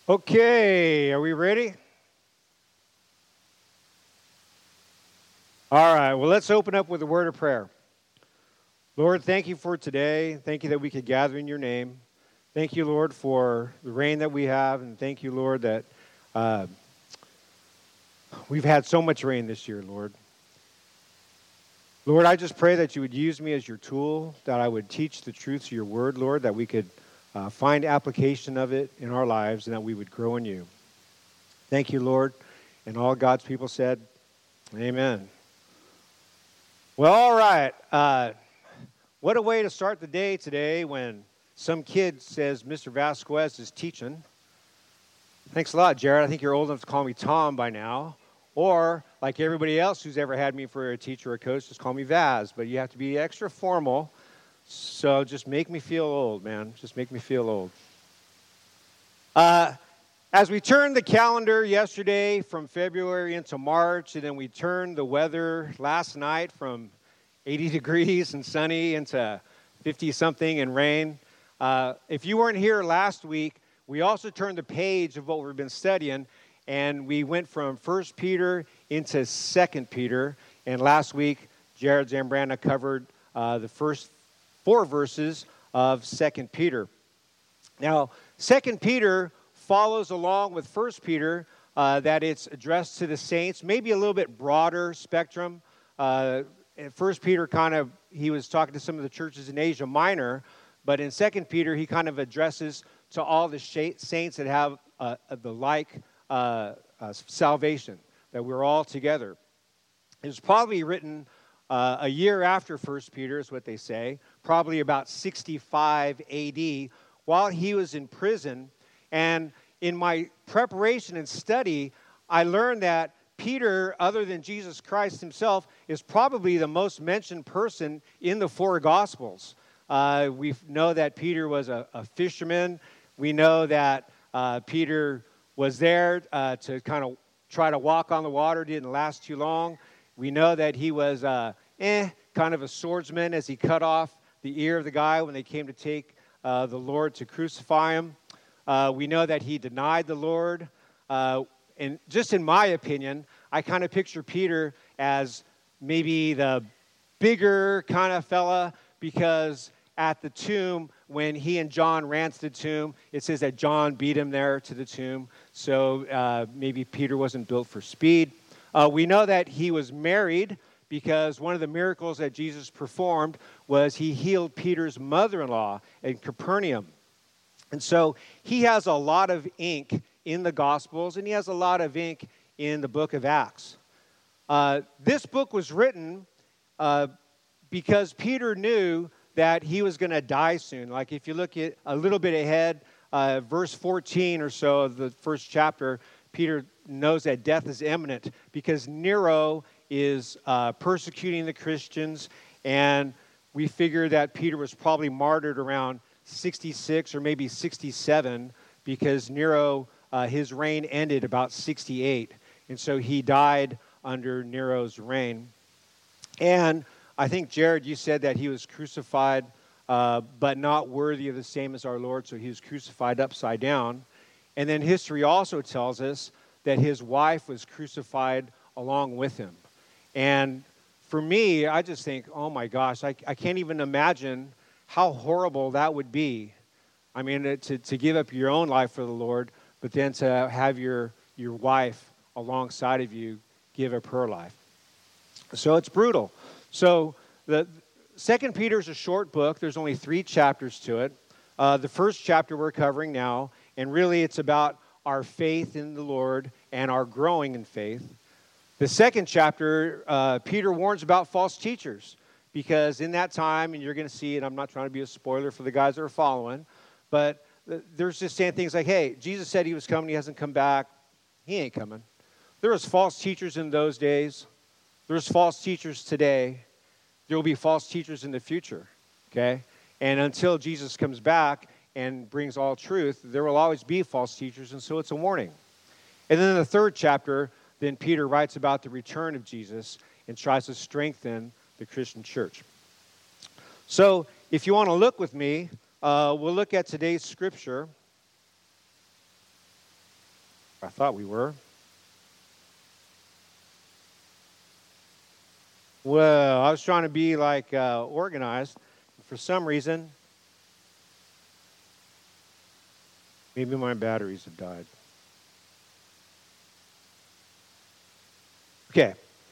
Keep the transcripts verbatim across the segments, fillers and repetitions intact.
Okay, are we ready? All right, well, let's open up with a word of prayer. Lord, thank you for today. Thank you that we could gather in your name. Thank you, Lord, for the rain that we have, and thank you, Lord, that uh, we've had so much rain this year, Lord. Lord, I just pray that you would use me as your tool, that I would teach the truths of your word, Lord, that we could uh, find application of it in our lives, and that we would grow in you. Thank you, Lord. And all God's people said, amen. Well, all right. Uh, what a way to start the day today when some kid says Mister Vasquez is teaching. Thanks a lot, Jared. I think you're old enough to call me Tom by now. Or, like everybody else who's ever had me for a teacher or a coach, just call me Vaz. But you have to be extra formal. So just make me feel old, man. Just make me feel old. Uh, as we turned the calendar yesterday from February into March, and then we turned the weather last night from eighty degrees and sunny into fifty-something and rain. Uh, if you weren't here last week, we also turned the page of what we've been studying, and we went from First Peter into Second Peter. And last week, Jared Zambrana covered uh, the first four verses of Second Peter. Now, Second Peter follows along with First Peter, uh, that it's addressed to the saints, maybe a little bit broader spectrum. Uh, First Peter kind of, he was talking to some of the churches in Asia Minor, but in Second Peter, he kind of addresses to all the saints that have uh, the like uh, uh, salvation, that we're all together. It was probably written uh, a year after First Peter, is what they say, probably about sixty-five A D, while he was in prison. And in my preparation and study, I learned that Peter, other than Jesus Christ himself, is probably the most mentioned person in the four Gospels. Uh, we know that Peter was a, a fisherman. We know that uh, Peter was there uh, to kind of try to walk on the water, didn't last too long. We know that he was uh, eh, kind of a swordsman as he cut off the ear of the guy when they came to take uh, the Lord to crucify him. Uh, we know that he denied the Lord. Uh, and just in my opinion, I kind of picture Peter as maybe the bigger kind of fella, because at the tomb, when he and John ran to the tomb, it says that John beat him there to the tomb. So uh, maybe Peter wasn't built for speed. Uh, we know that he was married because one of the miracles that Jesus performed was he healed Peter's mother-in-law in Capernaum. And so he has a lot of ink in the Gospels, and he has a lot of ink in the book of Acts. Uh, this book was written uh, because Peter knew that he was going to die soon. Like if you look at a little bit ahead, uh, verse fourteen or so of the first chapter, Peter knows that death is imminent because Nero is uh, persecuting the Christians, and we figure that Peter was probably martyred around sixty-six or maybe sixty-seven, because Nero, uh, his reign ended about sixty-eight. And so he died under Nero's reign. And I think, Jared, you said that he was crucified, uh, but not worthy of the same as our Lord, so he was crucified upside down. And then history also tells us that his wife was crucified along with him. And for me, I just think, oh my gosh, I, I can't even imagine how horrible that would be. I mean, to, to give up your own life for the Lord, but then to have your, your wife alongside of you give up her life. So it's brutal. So the Second Peter is a short book. There's only three chapters to it. Uh, the first chapter we're covering now, and really it's about our faith in the Lord and our growing in faith. The second chapter, uh, Peter warns about false teachers. Because in that time, and you're going to see, and I'm not trying to be a spoiler for the guys that are following, but there's just saying things like, hey, Jesus said he was coming, he hasn't come back. He ain't coming. There was false teachers in those days. There's false teachers today. There will be false teachers in the future, okay? And until Jesus comes back and brings all truth, there will always be false teachers, and so it's a warning. And then in the third chapter, then Peter writes about the return of Jesus and tries to strengthen the Christian church. So if you want to look with me, uh, we'll look at today's scripture. I thought we were. Well, I was trying to be like uh, organized. For some reason, maybe my batteries have died. Okay.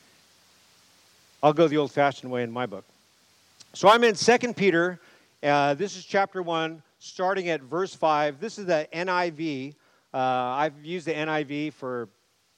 I'll go the old-fashioned way in my book. So I'm in Second Peter. Uh, this is chapter one, starting at verse five. This is the N I V. Uh, I've used the N I V for,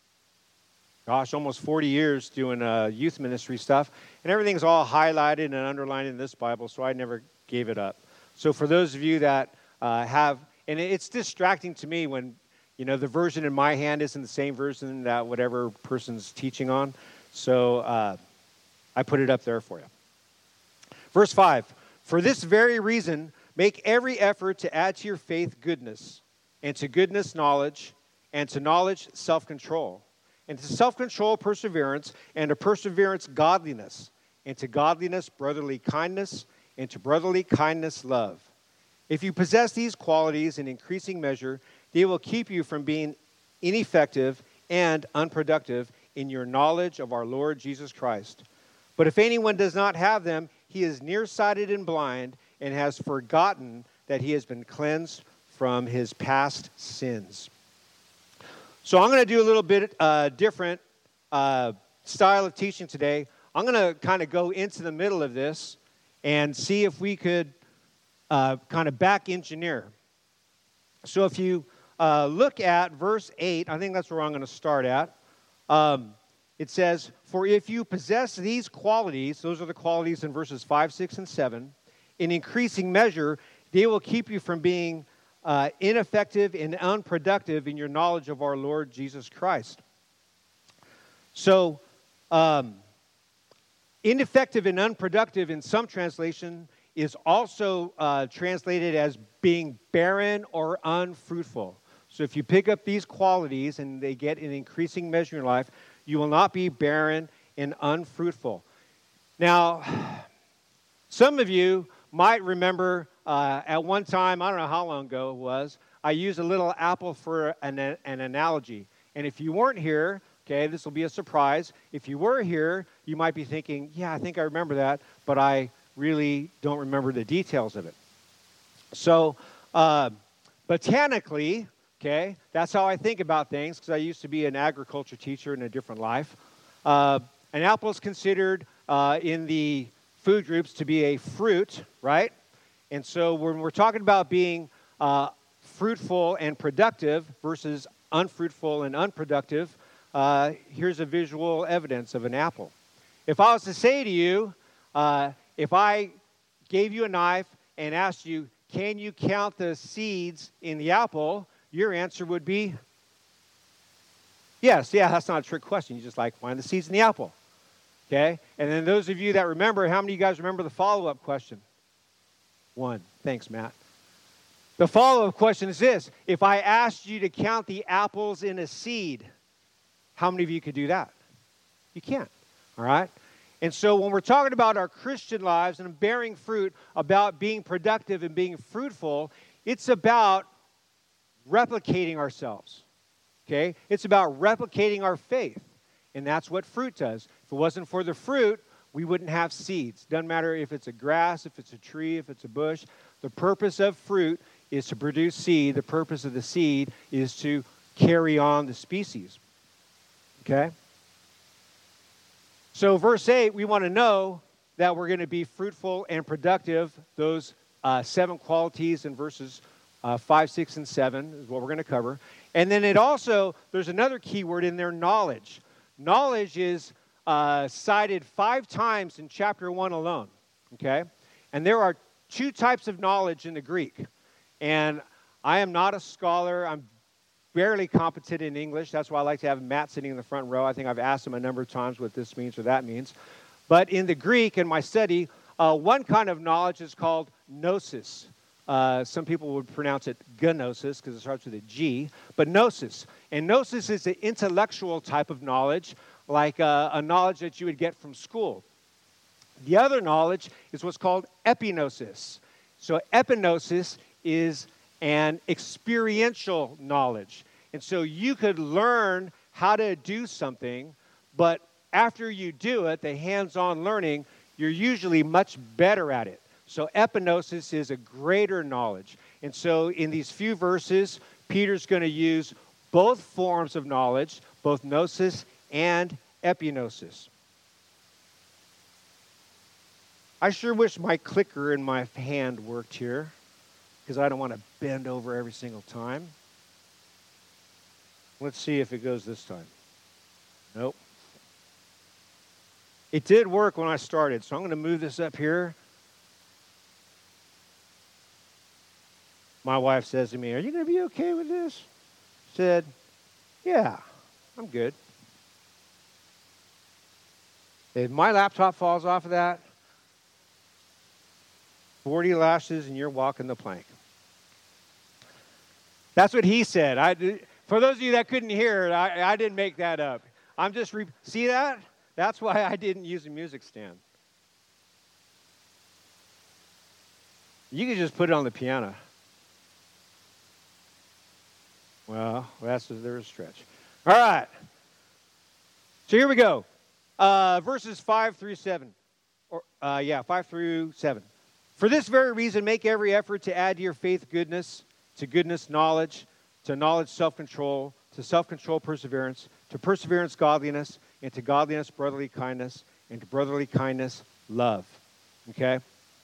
gosh, almost forty years doing uh, youth ministry stuff. And everything's all highlighted and underlined in this Bible, so I never gave it up. So for those of you that uh, have, and it's distracting to me when, you know, the version in my hand isn't the same version that whatever person's teaching on. So uh, I put it up there for you. Verse five, for this very reason, make every effort to add to your faith goodness, and to goodness knowledge, and to knowledge self-control, and to self-control perseverance, and to perseverance godliness, and to godliness brotherly kindness, and to brotherly kindness love. If you possess these qualities in increasing measure, they will keep you from being ineffective and unproductive in your knowledge of our Lord Jesus Christ. But if anyone does not have them, he is nearsighted and blind, and has forgotten that he has been cleansed from his past sins. So I'm going to do a little bit uh, different uh, style of teaching today. I'm going to kind of go into the middle of this and see if we could uh, kind of back engineer. So if you uh, look at verse eight, I think that's where I'm going to start at. Um, it says, for if you possess these qualities, those are the qualities in verses five, six, and seven, in increasing measure, they will keep you from being uh, ineffective and unproductive in your knowledge of our Lord Jesus Christ. So, um, ineffective and unproductive in some translation is also uh, translated as being barren or unfruitful. So if you pick up these qualities and they get an increasing measure in your life, you will not be barren and unfruitful. Now, some of you might remember uh, at one time, I don't know how long ago it was, I used a little apple for an, an analogy. And if you weren't here, okay, this will be a surprise. If you were here, you might be thinking, yeah, I think I remember that, but I really don't remember the details of it. So, uh, botanically, okay, that's how I think about things, because I used to be an agriculture teacher in a different life. Uh, an apple is considered uh, in the food groups to be a fruit, right? And so when we're talking about being uh, fruitful and productive versus unfruitful and unproductive, uh, here's a visual evidence of an apple. If I was to say to you, uh, if I gave you a knife and asked you, can you count the seeds in the apple? Your answer would be, yes, yeah, that's not a trick question. You just like find the seeds in the apple. Okay? And then those of you that remember, how many of you guys remember the follow-up question? One. Thanks, Matt. The follow-up question is this. If I asked you to count the apples in a seed, how many of you could do that? You can't. All right? And so when we're talking about our Christian lives and bearing fruit, about being productive and being fruitful, it's about replicating ourselves. Okay? It's about replicating our faith. And that's what fruit does. If it wasn't for the fruit, we wouldn't have seeds. Doesn't matter if it's a grass, if it's a tree, if it's a bush. The purpose of fruit is to produce seed. The purpose of the seed is to carry on the species. Okay? So verse eight, we want to know that we're going to be fruitful and productive. Those uh, seven qualities in verses uh, five, six, and seven is what we're going to cover. And then it also, there's another key word in there, knowledge. Knowledge is uh, cited five times in chapter one alone, okay? And there are two types of knowledge in the Greek. And I am not a scholar. I'm barely competent in English. That's why I like to have Matt sitting in the front row. I think I've asked him a number of times what this means or that means. But in the Greek, in my study, uh, one kind of knowledge is called gnosis. Uh, some people would pronounce it gnosis because it starts with a G, but gnosis. And gnosis is an intellectual type of knowledge, like uh, a knowledge that you would get from school. The other knowledge is what's called epignosis. So epignosis is an experiential knowledge. And so you could learn how to do something, but after you do it, the hands-on learning, you're usually much better at it. So epignosis is a greater knowledge. And so in these few verses, Peter's going to use both forms of knowledge, both gnosis and epignosis. I sure wish my clicker in my hand worked here, because I don't want to bend over every single time. Let's see if it goes this time. Nope. It did work when I started, so I'm going to move this up here. My wife says to me, "Are you going to be okay with this?" I said, "Yeah, I'm good." If my laptop falls off of that, forty lashes and you're walking the plank. That's what he said. I, for those of you that couldn't hear it, I, I didn't make that up. I'm just, re- see that? That's why I didn't use a music stand. You could just put it on the piano. Well, that's there's a stretch. All right. So here we go. Uh, verses five through seven. Or uh, yeah, five through seven. For this very reason, make every effort to add to your faith goodness, to goodness knowledge, to knowledge self-control, to self-control perseverance, to perseverance godliness, and to godliness brotherly kindness, and to brotherly kindness love. Okay?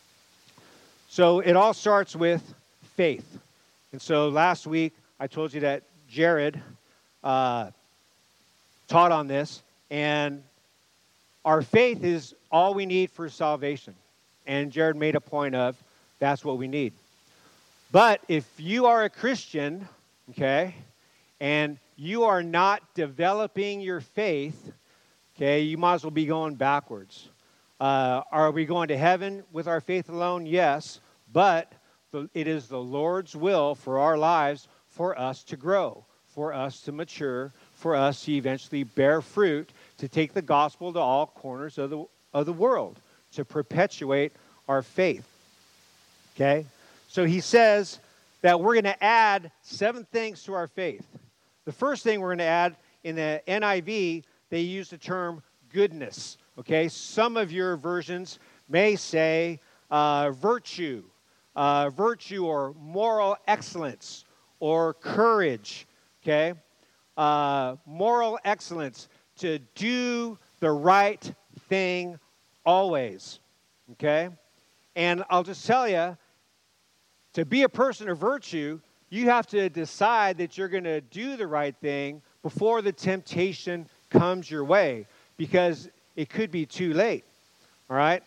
So it all starts with faith. And so last week, I told you that Jared uh, taught on this, and our faith is all we need for salvation. And Jared made a point of that's what we need. But if you are a Christian, okay, and you are not developing your faith, okay, you might as well be going backwards. Uh, are we going to heaven with our faith alone? Yes, but the, it is the Lord's will for our lives for us to grow, for us to mature, for us to eventually bear fruit, to take the gospel to all corners of the of the world, to perpetuate our faith. Okay? So he says that we're going to add seven things to our faith. The first thing we're going to add, in the N I V, they use the term goodness. Okay? Some of your versions may say uh, virtue, uh, virtue or moral excellence, or courage. Okay? Uh, moral excellence, to do the right thing always. Okay? And I'll just tell you, to be a person of virtue, you have to decide that you're going to do the right thing before the temptation comes your way, because it could be too late. All right?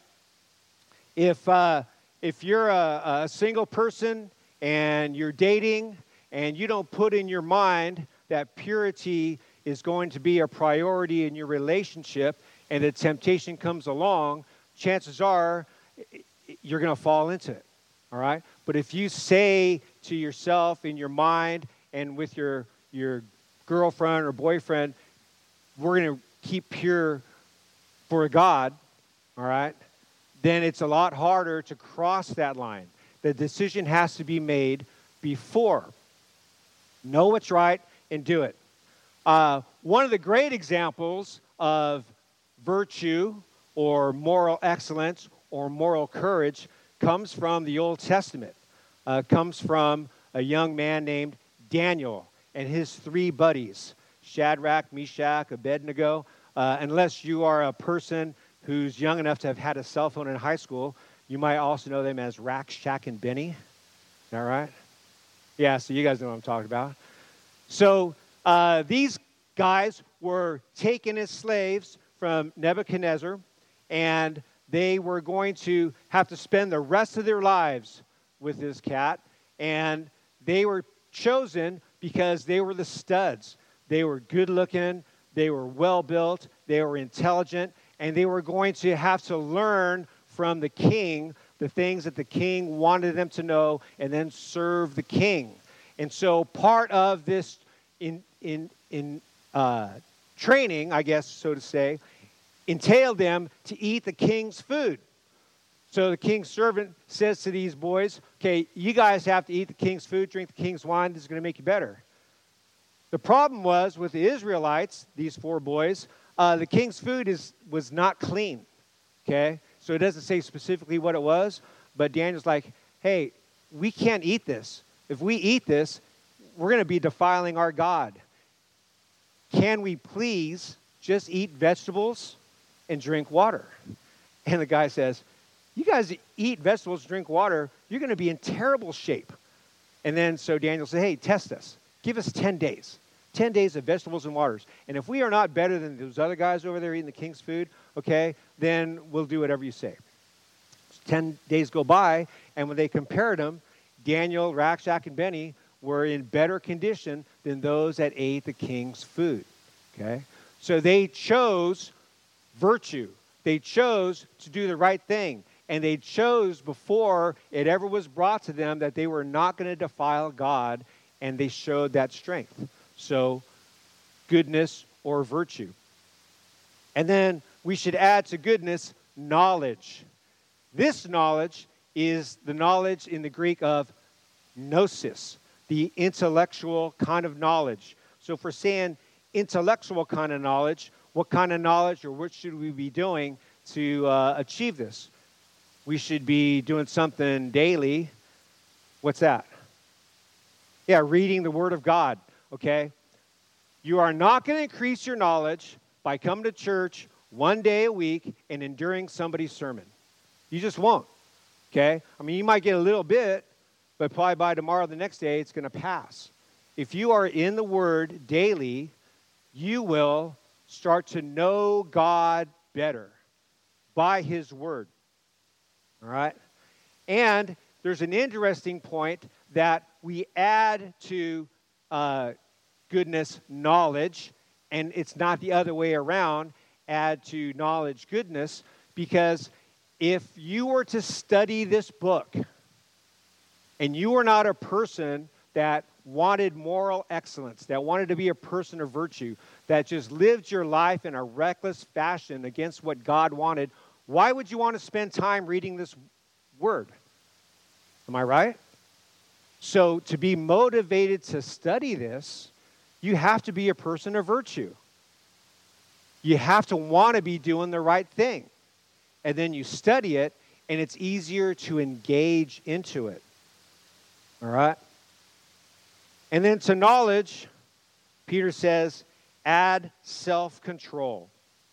If uh, if you're a, a single person and you're dating and you don't put in your mind that purity is going to be a priority in your relationship, and the temptation comes along, chances are you're going to fall into it. All right? But if you say to yourself in your mind and with your your girlfriend or boyfriend, we're going to keep pure for God, all right, then it's a lot harder to cross that line. The decision has to be made before. Know what's right and do it. Uh, one of the great examples of virtue or moral excellence or moral courage comes from the Old Testament. Uh, comes from a young man named Daniel and his three buddies, Shadrach, Meshach, Abednego. Uh, unless you are a person who's young enough to have had a cell phone in high school, you might also know them as Rack, Shack, and Benny. Is that right? Yeah, so you guys know what I'm talking about. So uh, these guys were taken as slaves from Nebuchadnezzar, and they were going to have to spend the rest of their lives with this cat, and they were chosen because they were the studs. They were good looking, they were well built, they were intelligent, and they were going to have to learn from the king the things that the king wanted them to know, and then serve the king. And so part of this in in in uh, training, I guess, so to say, entailed them to eat the king's food. So the king's servant says to these boys, okay, you guys have to eat the king's food, drink the king's wine. This is going to make you better. The problem was with the Israelites, these four boys, uh, the king's food is was not clean, okay? So it doesn't say specifically what it was, but Daniel's like, hey, we can't eat this. If we eat this, we're going to be defiling our God. Can we please just eat vegetables and drink water? And the guy says, you guys eat vegetables, drink water, you're going to be in terrible shape. And then so Daniel said, hey, test us. Give us ten days. ten days of vegetables and waters. And if we are not better than those other guys over there eating the king's food, okay, then we'll do whatever you say. ten days go by, and when they compared them, Daniel, Rakshak, and Benny were in better condition than those that ate the king's food, okay? So they chose virtue. They chose to do the right thing. And they chose before it ever was brought to them that they were not going to defile God, and they showed that strength. So, goodness or virtue. And then we should add to goodness knowledge. This knowledge is the knowledge in the Greek of gnosis, the intellectual kind of knowledge. So if we're saying intellectual kind of knowledge, what kind of knowledge or what should we be doing to uh, achieve this? We should be doing something daily. What's that? Yeah, reading the Word of God, okay? You are not going to increase your knowledge by coming to church one day a week and enduring somebody's sermon. You just won't, okay? I mean, you might get a little bit, but probably by tomorrow, the next day, it's going to pass. If you are in the Word daily, you will start to know God better by His Word. All right? And there's an interesting point that we add to uh, goodness knowledge, and it's not the other way around, add to knowledge goodness, because if you were to study this book and you were not a person that wanted moral excellence, that wanted to be a person of virtue, that just lived your life in a reckless fashion against what God wanted, why would you want to spend time reading this word? Am I right? So to be motivated to study this, you have to be a person of virtue. You have to want to be doing the right thing. And then you study it, and it's easier to engage into it. All right? And then to knowledge, Peter says, add self-control.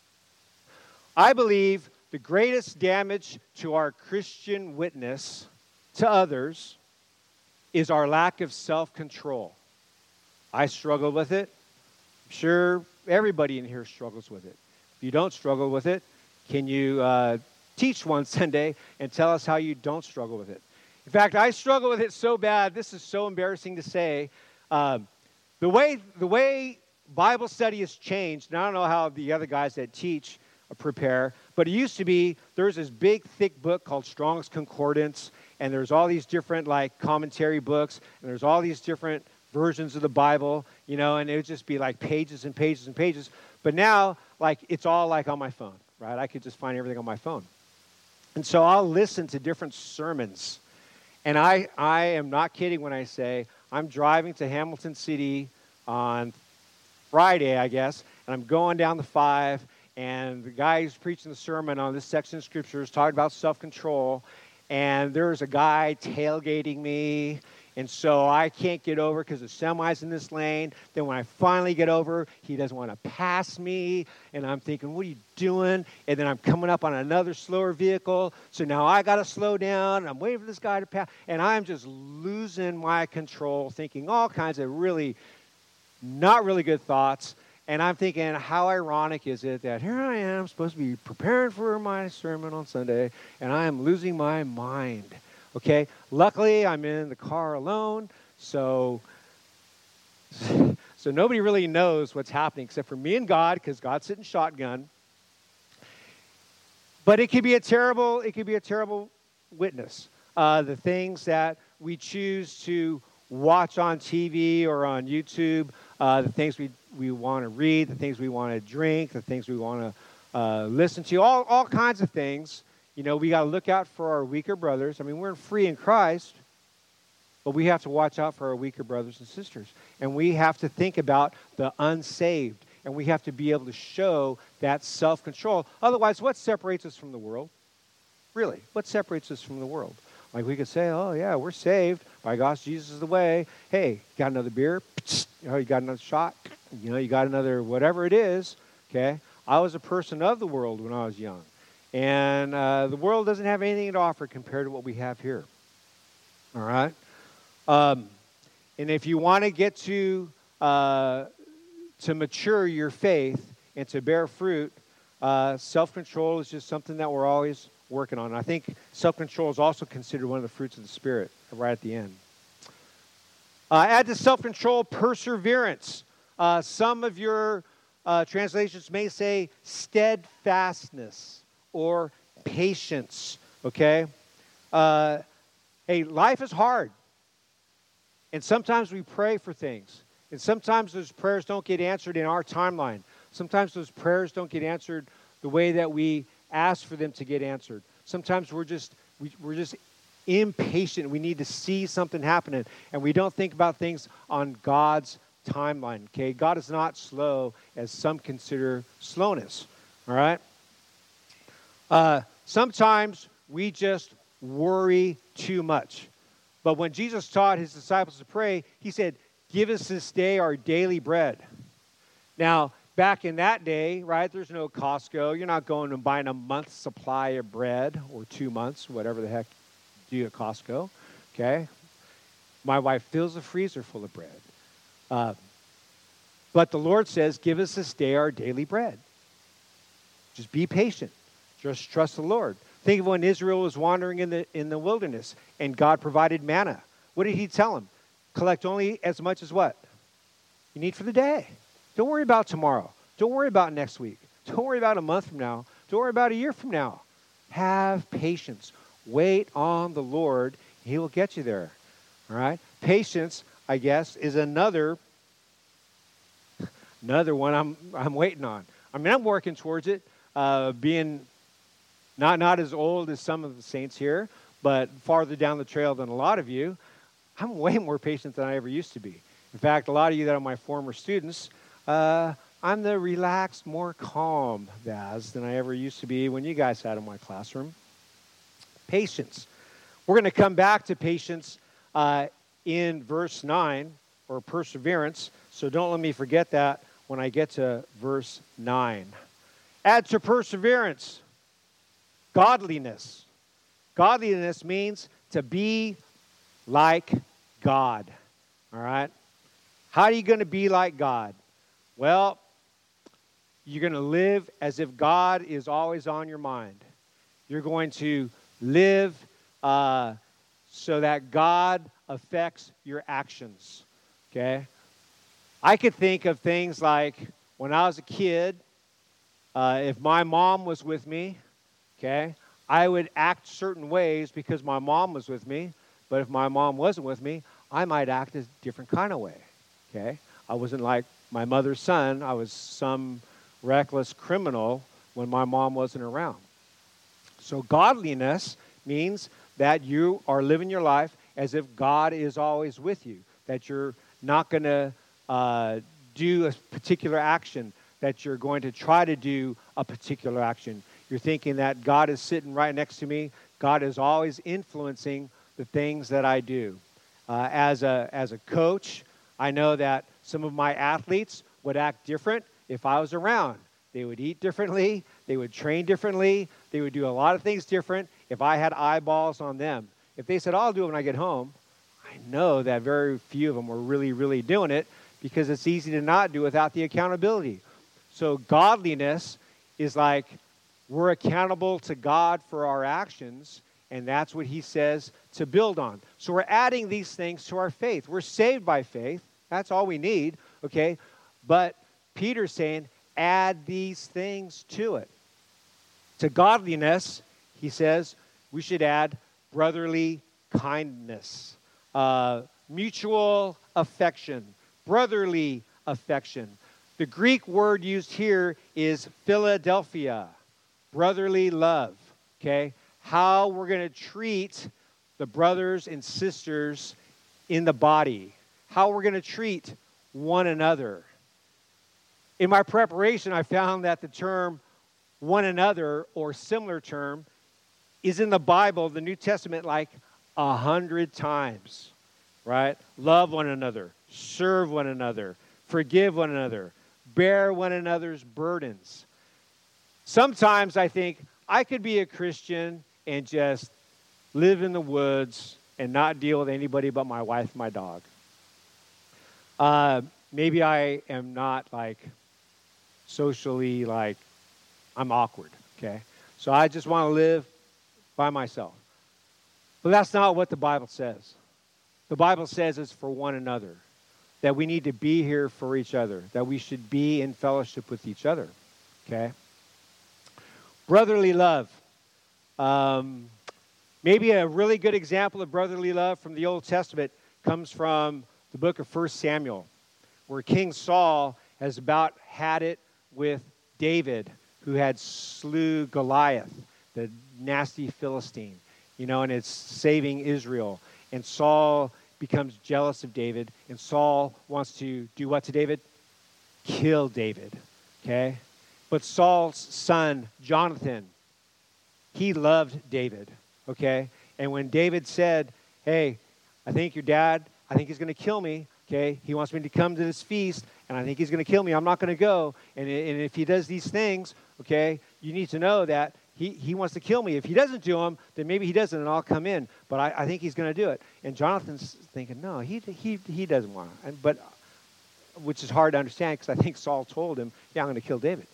I believe the greatest damage to our Christian witness to others is our lack of self-control. I struggle with it. I'm sure everybody in here struggles with it. If you don't struggle with it, can you uh, teach one Sunday and tell us how you don't struggle with it? In fact, I struggle with it so bad, this is so embarrassing to say. Um, the way the way Bible study has changed, and I don't know how the other guys that teach prepare, but it used to be, there's this big, thick book called Strong's Concordance, and there's all these different, like, commentary books, and there's all these different versions of the Bible, you know, and it would just be, like, pages and pages and pages. But now, like, it's all, like, on my phone, right? I could just find everything on my phone. And so I'll listen to different sermons, and I, I am not kidding when I say I'm driving to Hamilton City on Friday, I guess, and I'm going down the five, and the guy who's preaching the sermon on this section of Scripture is talking about self-control, and there's a guy tailgating me, and so I can't get over because the semi's in this lane. Then when I finally get over, he doesn't want to pass me, and I'm thinking, what are you doing? And then I'm coming up on another slower vehicle, so now I got to slow down, and I'm waiting for this guy to pass, and I'm just losing my control, thinking all kinds of really not really good thoughts. And I'm thinking, how ironic is it that here I am, supposed to be preparing for my sermon on Sunday, and I am losing my mind, okay? Luckily, I'm in the car alone, so, so nobody really knows what's happening except for me and God, because God's sitting shotgun. But it could be a terrible, it could be a terrible witness. Uh, the things that we choose to watch on T V or on YouTube, uh, the things we we want to read, the things we want to drink, the things we want to uh, listen to, all, all kinds of things. You know, we got to look out for our weaker brothers. I mean, we're free in Christ, But we have to watch out for our weaker brothers and sisters. And we have to think about the unsaved. And we have to be able to show that self-control. Otherwise, what separates us from the world? Really, what separates us from the world? Like we could say, oh, yeah, we're saved. By gosh, Jesus is the way. Hey, got another beer? Oh, you got another shot? You know, you got another whatever it is. Okay? I was a person of the world when I was young. And uh, the world doesn't have anything to offer compared to what we have here. All right? Um, and if you want to get to uh, to mature your faith and to bear fruit, uh, self-control is just something that we're always working on. And I think self-control is also considered one of the fruits of the Spirit right at the end. Uh, add to self-control perseverance. Uh, some of your uh, translations may say steadfastness or patience, okay? Uh, hey, life is hard. And sometimes we pray for things. And sometimes those prayers don't get answered in our timeline. Sometimes those prayers don't get answered the way that we ask for them to get answered. Sometimes we're just we, we're just impatient. We need to see something happening. And we don't think about things on God's timeline, okay? God is not slow as some consider slowness, all right? Uh, sometimes we just worry too much. But when Jesus taught his disciples to pray, he said, give us this day our daily bread. Now, back in that day, right, there's no Costco. You're not going and buying a month's supply of bread or two months, whatever the heck you do at Costco, okay? My wife fills the freezer full of bread. Uh, but the Lord says, give us this day our daily bread. Just be patient. Just trust the Lord. Think of when Israel was wandering in the in the wilderness and God provided manna. What did he tell them? Collect only as much as what? You need for the day. Don't worry about tomorrow. Don't worry about next week. Don't worry about a month from now. Don't worry about a year from now. Have patience. Wait on the Lord. He will get you there. All right? Patience, I guess, is another another one I'm I'm waiting on. I mean, I'm working towards it. Uh, being Not not as old as some of the saints here, but farther down the trail than a lot of you. I'm way more patient than I ever used to be. In fact, a lot of you that are my former students, uh, I'm the relaxed, more calm Vaz than I ever used to be when you guys sat in my classroom. Patience. We're going to come back to patience uh, in verse nine, or perseverance, so don't let me forget that when I get to verse nine. Add to perseverance godliness. Godliness means to be like God. All right? How are you going to be like God? Well, you're going to live as if God is always on your mind. You're going to live uh, so that God affects your actions. Okay? I could think of things like when I was a kid, uh, if my mom was with me, okay, I would act certain ways because my mom was with me. But if my mom wasn't with me, I might act a different kind of way. Okay? I wasn't like my mother's son. I was some reckless criminal when my mom wasn't around. So godliness means that you are living your life as if God is always with you, that you're not going to uh, do a particular action, that you're going to try to do a particular action. You're thinking that God is sitting right next to me. God is always influencing the things that I do. Uh, as a as a coach, I know that some of my athletes would act different if I was around. They would eat differently. They would train differently. They would do a lot of things different if I had eyeballs on them. If they said, oh, I'll do it when I get home, I know that very few of them were really, really doing it because it's easy to not do without the accountability. So godliness is like we're accountable to God for our actions, and that's what he says to build on. So we're adding these things to our faith. We're saved by faith. That's all we need, okay? But Peter's saying, add these things to it. To godliness, he says, we should add brotherly kindness, uh, mutual affection, brotherly affection. The Greek word used here is Philadelphia, brotherly love, okay? How we're going to treat the brothers and sisters in the body, how we're going to treat one another. In my preparation, I found that the term one another, or similar term, is in the Bible, the New Testament, like a hundred times, right? Love one another, serve one another, forgive one another, bear one another's burdens. Sometimes I think I could be a Christian and just live in the woods and not deal with anybody but my wife and my dog. Uh, maybe I am not like socially, like, I'm awkward, okay? So I just want to live by myself. But that's not what the Bible says. The Bible says it's for one another, that we need to be here for each other, that we should be in fellowship with each other, okay? Brotherly love. Um, maybe a really good example of brotherly love from the Old Testament comes from the book of First Samuel, where King Saul has about had it with David, who had slew Goliath, the nasty Philistine, you know, and it's saving Israel. And Saul becomes jealous of David, and Saul wants to do what to David? Kill David, okay? But Saul's son, Jonathan, he loved David, okay? And when David said, hey, I think your dad, I think he's going to kill me, okay? He wants me to come to this feast, and I think he's going to kill me. I'm not going to go. And, and if he does these things, okay, you need to know that he, he wants to kill me. If he doesn't do them, then maybe he doesn't, and I'll come in. But I, I think he's going to do it. And Jonathan's thinking, no, he he he doesn't want to. But, which is hard to understand because I think Saul told him, yeah, I'm going to kill David.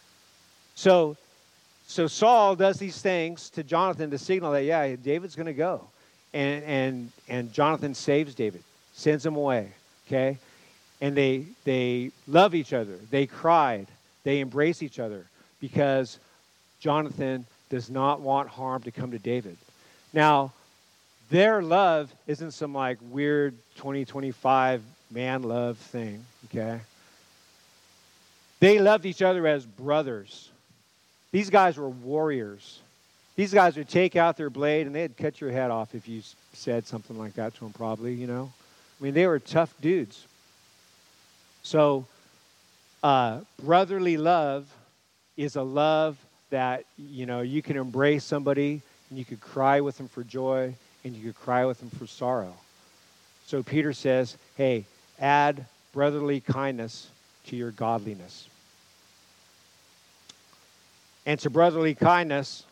So, so Saul does these things to Jonathan to signal that, yeah, David's going to go. And, and, and Jonathan saves David, sends him away, okay? And they they love each other. They cried. They embrace each other because Jonathan does not want harm to come to David. Now, their love isn't some like weird twenty twenty-five man love thing, okay? They loved each other as brothers. These guys were warriors. These guys would take out their blade and they'd cut your head off if you said something like that to them, probably, you know? I mean, they were tough dudes. So, uh, brotherly love is a love that, you know, you can embrace somebody and you could cry with them for joy and you could cry with them for sorrow. So Peter says, hey, add brotherly kindness to your godliness. And to brotherly kindness,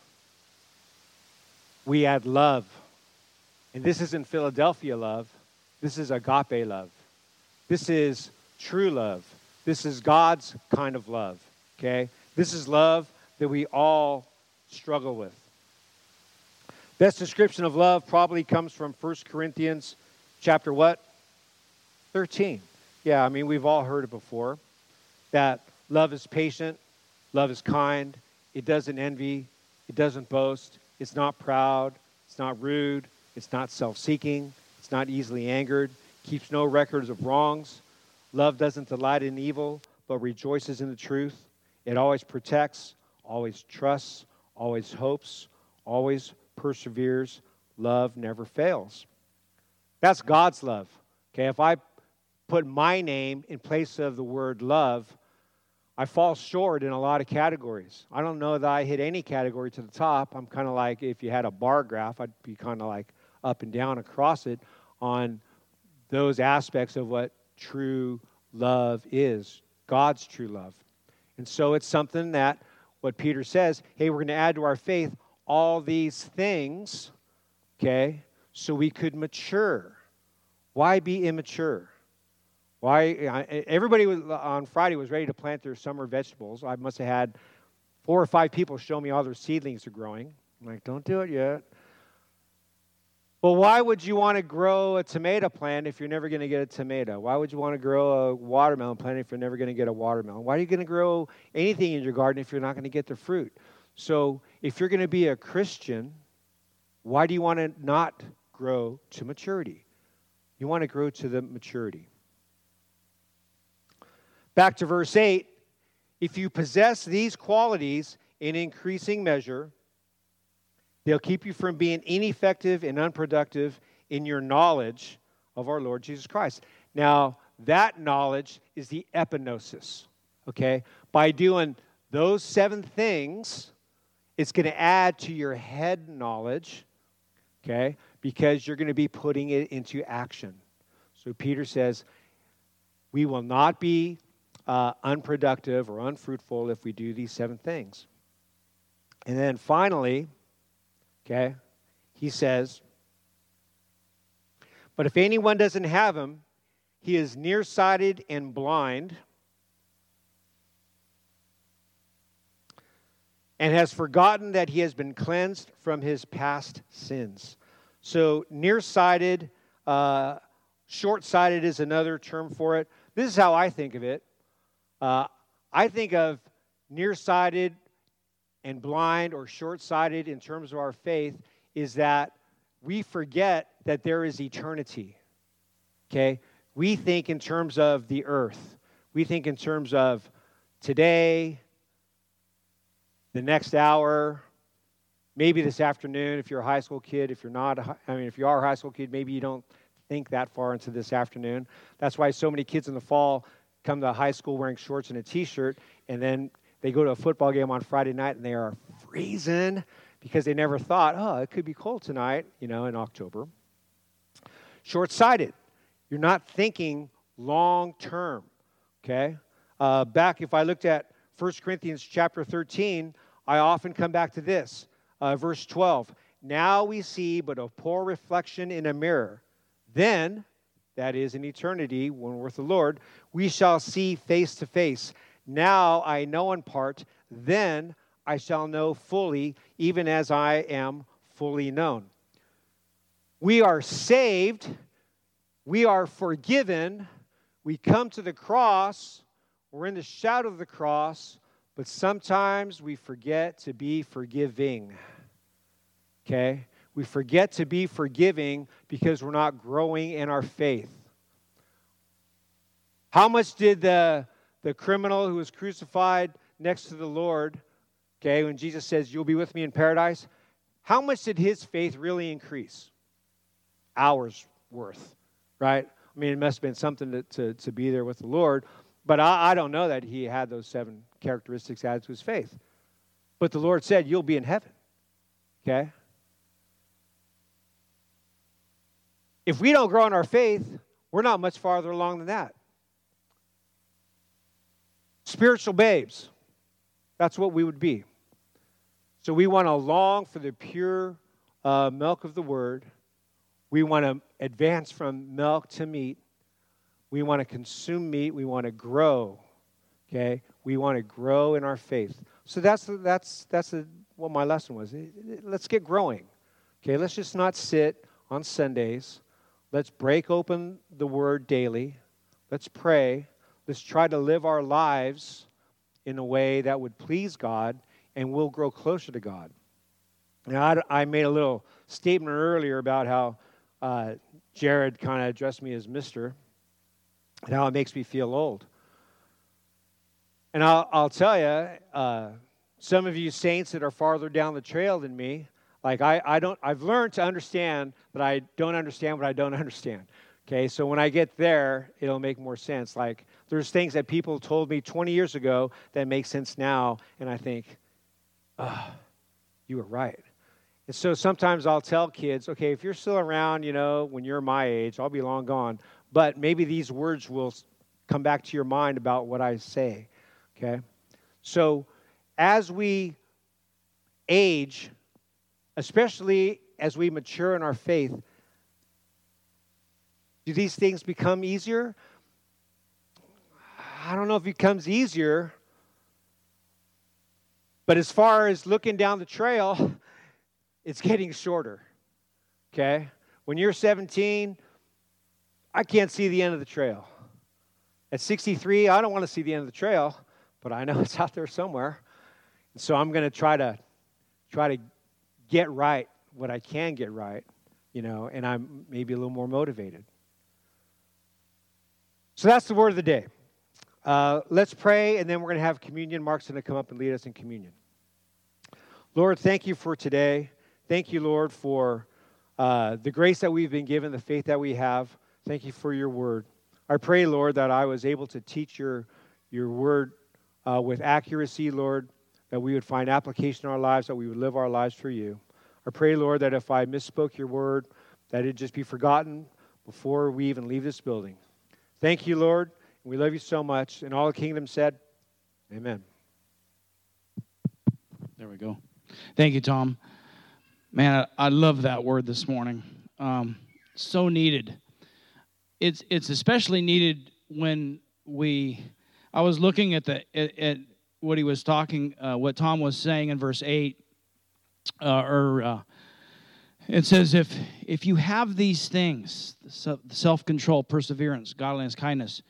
we add love. And this isn't Philadelphia love. This is agape love. This is true love. This is God's kind of love, okay? This is love that we all struggle with. Best description of love probably comes from First Corinthians chapter what? thirteen. Yeah, I mean, we've all heard it before. That love is patient, love is kind, it doesn't envy, it doesn't boast, it's not proud, it's not rude, it's not self-seeking, it's not easily angered, keeps no records of wrongs. Love doesn't delight in evil, but rejoices in the truth. It always protects, always trusts, always hopes, always perseveres. Love never fails. That's God's love. Okay, if I put my name in place of the word love, I fall short in a lot of categories. I don't know that I hit any category to the top. I'm kind of like, if you had a bar graph, I'd be kind of like up and down across it on those aspects of what true love is, God's true love. And so it's something that, what Peter says, hey, we're going to add to our faith all these things, okay, so we could mature. Why be immature? Why? Everybody was, on Friday was ready to plant their summer vegetables. I must have had four or five people show me all their seedlings are growing. I'm like, don't do it yet. Well, why would you want to grow a tomato plant if you're never going to get a tomato? Why would you want to grow a watermelon plant if you're never going to get a watermelon? Why are you going to grow anything in your garden if you're not going to get the fruit? So if you're going to be a Christian, why do you want to not grow to maturity? You want to grow to the maturity. Back to verse eight. If you possess these qualities in increasing measure, they'll keep you from being ineffective and unproductive in your knowledge of our Lord Jesus Christ. Now, that knowledge is the epignosis, okay? By doing those seven things, it's going to add to your head knowledge, okay? Because you're going to be putting it into action. So Peter says, we will not be uh, unproductive or unfruitful if we do these seven things. And then finally, okay, he says, but if anyone doesn't have him, he is nearsighted and blind, and has forgotten that he has been cleansed from his past sins. So nearsighted, uh, short-sighted is another term for it. This is how I think of it. Uh, I think of nearsighted and blind or short-sighted in terms of our faith is that we forget that there is eternity, okay? We think in terms of the earth. We think in terms of today, the next hour, maybe this afternoon if you're a high school kid. If you're not, I mean, if you are a high school kid, maybe you don't think that far into this afternoon. That's why so many kids in the fall come to high school wearing shorts and a T-shirt, and then they go to a football game on Friday night and they are freezing because they never thought, oh, it could be cold tonight, you know, in October. Short-sighted. You're not thinking long-term, okay? Uh, back, if I looked at First Corinthians chapter thirteen, I often come back to this, uh, verse twelve. Now we see but a poor reflection in a mirror. Then, that is in eternity, when we're with the Lord, we shall see face to face. Now I know in part, then I shall know fully, even as I am fully known. We are saved, we are forgiven, we come to the cross, we're in the shadow of the cross, but sometimes we forget to be forgiving. Okay? We forget to be forgiving because we're not growing in our faith. How much did the, the criminal who was crucified next to the Lord, okay, when Jesus says, you'll be with me in paradise, how much did his faith really increase? Hours worth, right? I mean, it must have been something to, to, to be there with the Lord, but I, I don't know that he had those seven characteristics added to his faith. But the Lord said, you'll be in heaven, okay? If we don't grow in our faith, we're not much farther along than that. Spiritual babes, that's what we would be. So we want to long for the pure uh, milk of the Word. We want to advance from milk to meat. We want to consume meat. We want to grow, okay? We want to grow in our faith. So that's that's that's the, what my lesson was. Let's get growing, okay? Let's just not sit on Sundays. Let's break open the Word daily. Let's pray. Let's try to live our lives in a way that would please God, and we'll grow closer to God. Now, I, I made a little statement earlier about how uh, Jared kind of addressed me as Mister and how it makes me feel old. And I'll, I'll tell you, uh, some of you saints that are farther down the trail than me, like I, I don't, I've learned to understand that I don't understand what I don't understand. Okay, so when I get there, it'll make more sense. Like, there's things that people told me twenty years ago that make sense now, and I think, oh, you were right. And so sometimes I'll tell kids, okay, if you're still around, you know, when you're my age, I'll be long gone, but maybe these words will come back to your mind about what I say, okay? So as we age, especially as we mature in our faith, do these things become easier? I don't know if it becomes easier, but as far as looking down the trail, it's getting shorter, okay? When you're seventeen, I can't see the end of the trail. At sixty-three, I don't want to see the end of the trail, but I know it's out there somewhere. And so I'm going to try to try to get right what I can get right, you know, and I'm maybe a little more motivated. So that's the word of the day. Uh, let's pray, and then we're going to have communion. Mark's going to come up and lead us in communion. Lord, thank you for today. Thank you, Lord, for uh, the grace that we've been given, the faith that we have. Thank you for your word. I pray, Lord, that I was able to teach your, your word uh, with accuracy, Lord, that we would find application in our lives, that we would live our lives for you. I pray, Lord, that if I misspoke your word, that it'd just be forgotten before we even leave this building. Thank you, Lord. We love you so much. And all the kingdom said, amen. There we go. Thank you, Tom. Man, I, I love that word this morning. Um, so needed. It's it's especially needed when we. I was looking at the at, at what he was talking, uh, what Tom was saying in verse eight, uh, or uh, it says, if if you have these things, self-control, perseverance, godliness, kindness,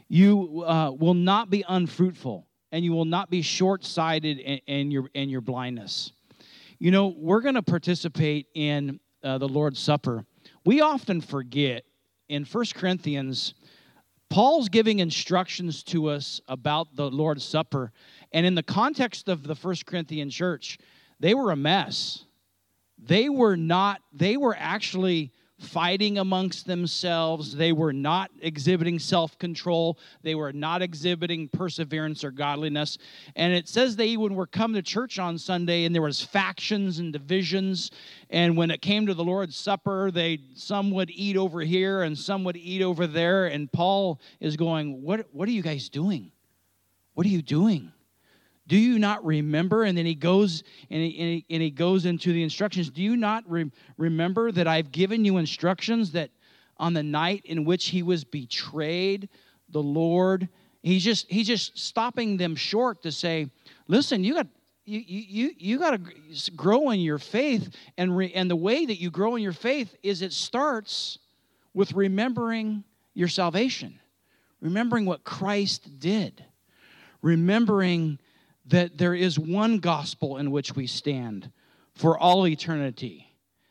you uh, will not be unfruitful, and you will not be short-sighted in, in your in your blindness. You know, we're going to participate in uh, the Lord's Supper. We often forget in First Corinthians, Paul's giving instructions to us about the Lord's Supper, and in the context of the First Corinthian church, they were a mess. They were not, they were actually fighting amongst themselves. They were not exhibiting self-control. They were not exhibiting perseverance or godliness. And it says they even were come to church on Sunday, and there was factions and divisions. And when it came to the Lord's Supper, they some would eat over here and some would eat over there. And Paul is going, what, what are you guys doing? What are you doing? Do you not remember? And then he goes and he, and he, and he goes into the instructions. Do you not re- remember that I've given you instructions that on the night in which he was betrayed, the Lord, he's just he's just stopping them short to say, listen, you got you you you got to grow in your faith, and re, and the way that you grow in your faith is it starts with remembering your salvation, remembering what Christ did, remembering that there is one gospel in which we stand for all eternity.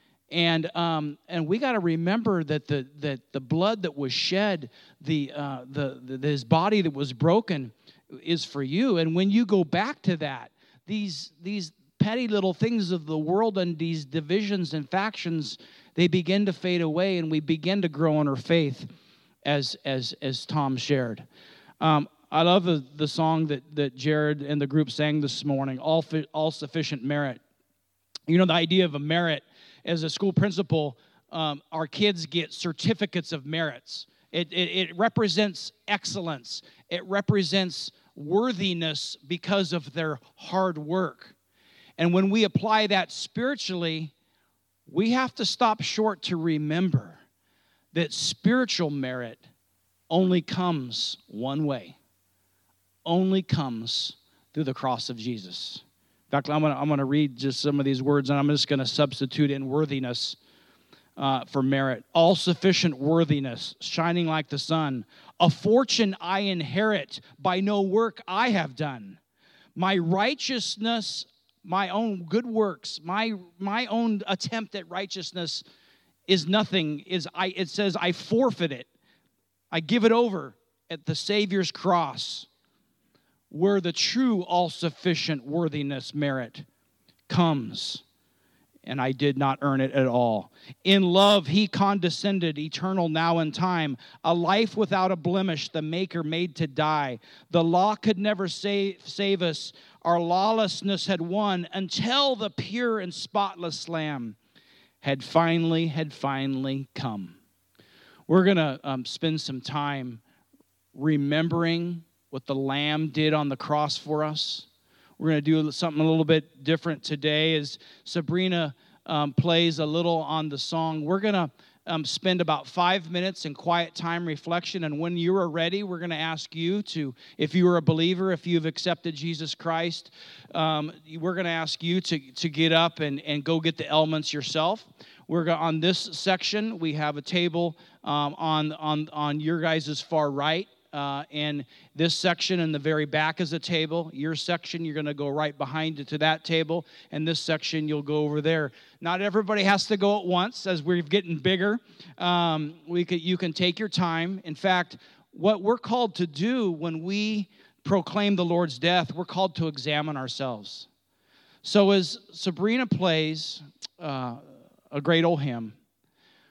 And um, and we got to remember that the that the blood that was shed, the, uh, the the his body that was broken, is for you. And when you go back to that, these these petty little things of the world and these divisions and factions, they begin to fade away, and we begin to grow in our faith, as as as Tom shared. Um, I love the, the song that, that Jared and the group sang this morning, All Fi- All Sufficient Merit. You know, the idea of a merit, as a school principal, um, our kids get certificates of merits. It, it, it represents excellence. It represents worthiness because of their hard work. And when we apply that spiritually, we have to stop short to remember that spiritual merit only comes one way. Only comes through the cross of Jesus. In fact, I'm going to I'm gonna read just some of these words, and I'm just going to substitute in worthiness uh, for merit. All-sufficient worthiness, shining like the sun. A fortune I inherit by no work I have done. My righteousness, my own good works, my my own attempt at righteousness is nothing. Is I? It says I forfeit it. I give it over at the Savior's cross, where the true all-sufficient worthiness merit comes, and I did not earn it at all. In love, he condescended, eternal now in time, a life without a blemish, the Maker made to die. The law could never save, save us. Our lawlessness had won until the pure and spotless Lamb had finally, had finally come. We're going to um, spend some time remembering what the Lamb did on the cross for us. We're going to do something a little bit different today as Sabrina um, plays a little on the song. We're going to um, spend about five minutes in quiet time reflection, and when you are ready, we're going to ask you to, if you are a believer, if you've accepted Jesus Christ, um, we're going to ask you to, to get up and, and go get the elements yourself. We're go, on this section, we have a table um, on, on, on your guys' far right. Uh, and this section in the very back is a table. Your section, you're going to go right behind it to that table. And this section, you'll go over there. Not everybody has to go at once, as we're getting bigger. Um, we could, you can take your time. In fact, what we're called to do when we proclaim the Lord's death, we're called to examine ourselves. So as Sabrina plays uh, a great old hymn,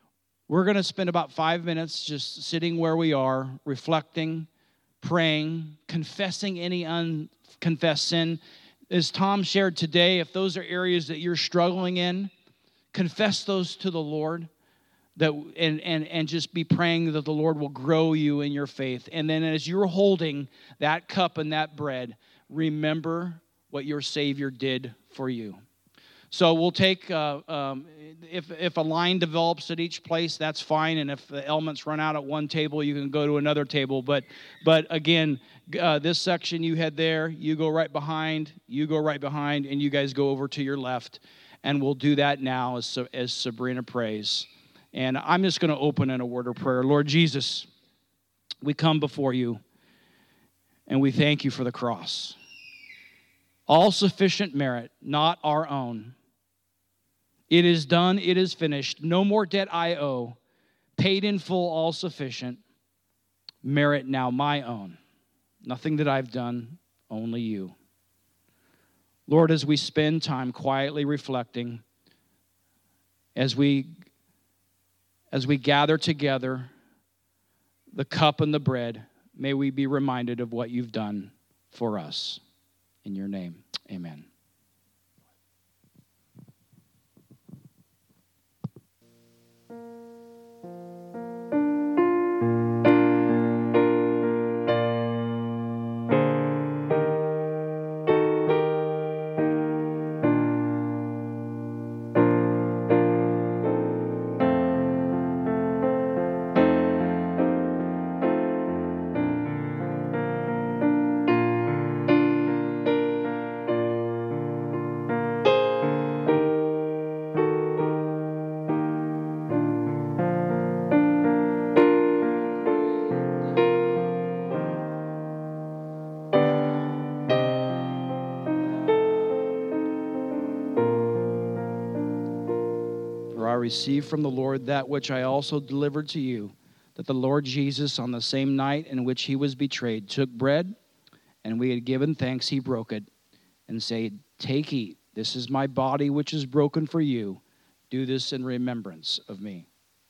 We're going to spend about five minutes just sitting where we are, reflecting, praying, confessing any unconfessed sin. As Tom shared today, if those are areas that you're struggling in, confess those to the Lord. That and, and, and just be praying that the Lord will grow you in your faith. And then as you're holding that cup and that bread, remember what your Savior did for you. So we'll take, uh, um, if if a line develops at each place, that's fine. And if the elements run out at one table, you can go to another table. But but again, uh, this section you head there, you go right behind, you go right behind, and you guys go over to your left. And we'll do that now as, as Sabrina prays. And I'm just going to open in a word of prayer. Lord Jesus, we come before you, and we thank you for the cross. All sufficient merit, not our own. It is done, it is finished. No more debt I owe. Paid in full, all sufficient. Merit now my own. Nothing that I've done, only you. Lord, as we spend time quietly reflecting, as we As we gather together, the cup and the bread, may we be reminded of what you've done for us. In your name, amen. Receive from the Lord that which I also delivered to you, that the Lord Jesus, on the same night in which he was betrayed, took bread, and we had given thanks, he broke it, and said, "Take, eat, this is my body which is broken for you. Do this in remembrance of me."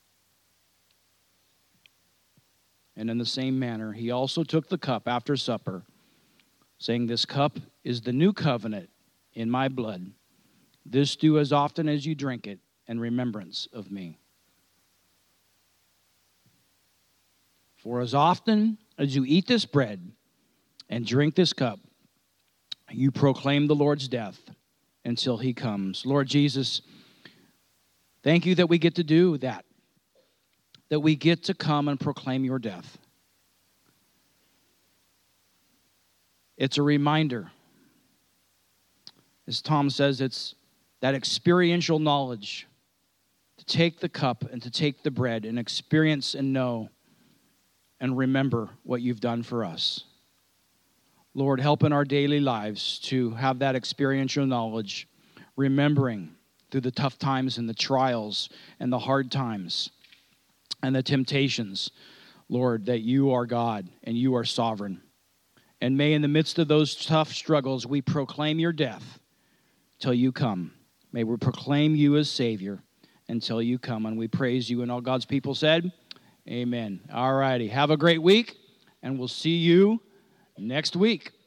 And in the same manner, he also took the cup after supper, saying, "This cup is the new covenant in my blood. This do as often as you drink it in remembrance of me. For as often as you eat this bread and drink this cup, you proclaim the Lord's death until he comes." Lord Jesus, thank you that we get to do that, that we get to come and proclaim your death. It's a reminder. As Tom says, it's that experiential knowledge to take the cup and to take the bread and experience and know and remember what you've done for us. Lord, help in our daily lives to have that experiential knowledge, remembering through the tough times and the trials and the hard times and the temptations, Lord, that you are God and you are sovereign. And may in the midst of those tough struggles, we proclaim your death till you come. May we proclaim you as Savior until you come, and we praise you. And all God's people said, amen. All righty. Have a great week, and we'll see you next week.